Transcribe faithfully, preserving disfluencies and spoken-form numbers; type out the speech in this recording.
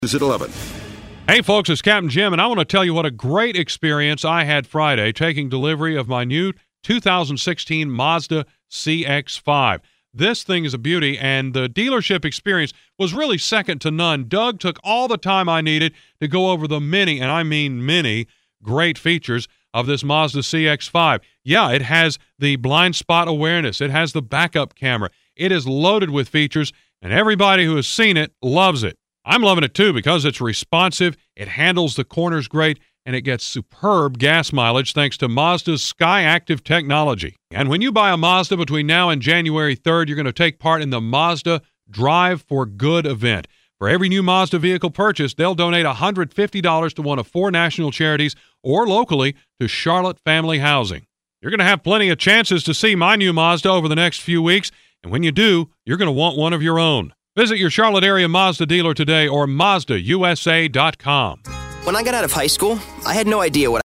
Is at eleven. Hey, folks, it's Captain Jim, and I want to tell you what a great experience I had Friday taking delivery of my new two thousand sixteen Mazda C X five. This thing is a beauty, and the dealership experience was really second to none. Doug took all the time I needed to go over the many, and I mean many, great features of this Mazda C X five. Yeah, it has the blind spot awareness. It has the backup camera. It is loaded with features, and everybody who has seen it loves it. I'm loving it, too, because it's responsive, it handles the corners great, and it gets superb gas mileage thanks to Mazda's SkyActiv technology. And when you buy a Mazda between now and January third, you're going to take part in the Mazda Drive for Good event. For every new Mazda vehicle purchased, they'll donate one hundred fifty dollars to one of four national charities or locally to Charlotte Family Housing. You're going to have plenty of chances to see my new Mazda over the next few weeks, and when you do, you're going to want one of your own. Visit your Charlotte area Mazda dealer today or Mazda U S A dot com. When I got out of high school, I had no idea what